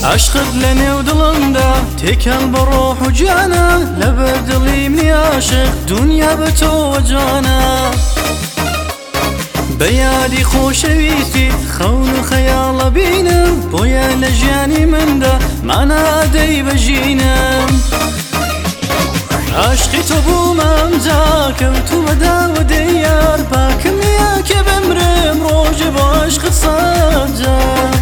عشقت لنێو دڵمدا تێکەڵ بە ڕۆح و جانە لەبەر دڵی منی عاشق دنیا بە تۆوە جوانە بە یادی خۆشەویستیت خەون و خەیاڵە بینم بۆیە لە ژیانی مندا مانادەی بەژینم عاشقی تۆ بوومە ئەمجا کەوتومە داوە دەیار باکم نییە کە بمرم ڕۆژێ بۆ عاشقت سەجا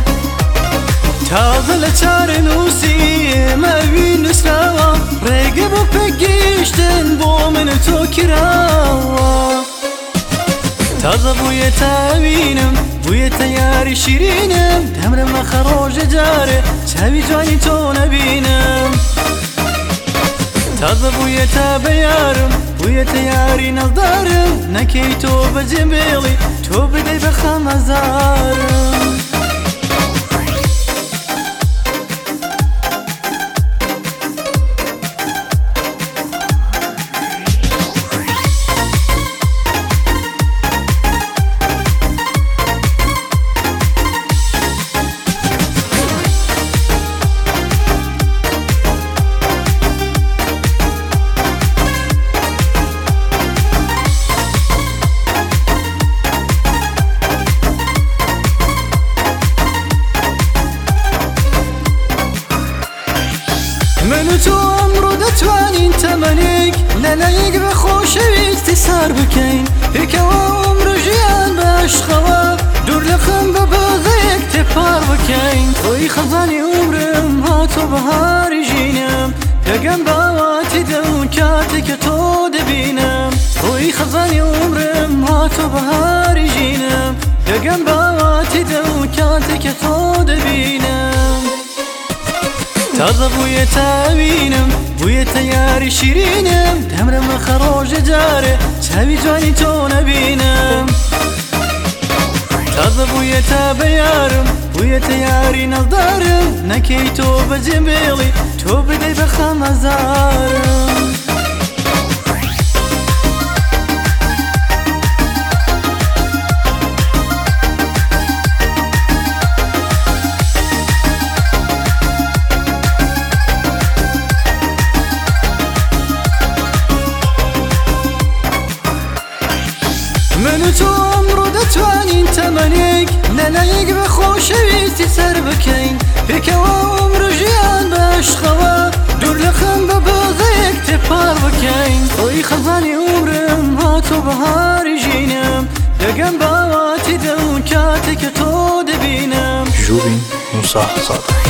تازە لە چارە نووسی ئێمەوی نووسراوە ڕێگە بۆ پێگەیشتن بۆ من و تۆ کراوە تازە بوویەتە ئەوینم بوویەتە یاری شیرینم دەمرم ئەخە ڕۆژە جارێ چاوی جوانی تۆ نەبینم تازە بوویەتە بە یارم بوویەتە یاری نەزدارم نەکەی تۆ بەجێبێڵی تۆ بدەی بە خەمەزارم من و تۆ ئەمڕۆ دەتوانین تەمەنێک لەلایەک بە خۆشەویستی سار بکەین پێکەوە عومر و ژیان بە عەشقەوە دوور لە خەم بە بەغەیەک تێپار بکەین تۆی خەزانی عومرم هاتۆ بەهاری ژینم دەگەم باواتی دەم کاتێککە تۆ دەبینم تۆی خەزانی عومرم هاتۆ بەهاری ژینم دەگەم باواتی دەم کاتێککە تۆ دەبینم تازە بوویەتە ئەوینم بوویەتە یاری شیرینم دەمرم ئەخە ڕۆژە جارێ چاوی جوانی تۆ نەبینم تازە بوویەتە بە یارم بوویەتە یاری نەزدارم نەکەی تۆ بەجێبێڵی تۆ بدەی بە خەمەزارم من و تۆ ئەمڕۆ دەتوانین تەمەنێک لەلایەک بە خۆشەویستی سەر بکەین پێکەوە عومر و ژیان بە عەشقەوە دوور لە خەم بە بەغەیەک تێپار بکەین تۆی خەزانی عومرم هاتۆ بەهاری ژینم دەگەم باواتی دەم کاتێککە تۆ دەبینم جوبین موسا صادق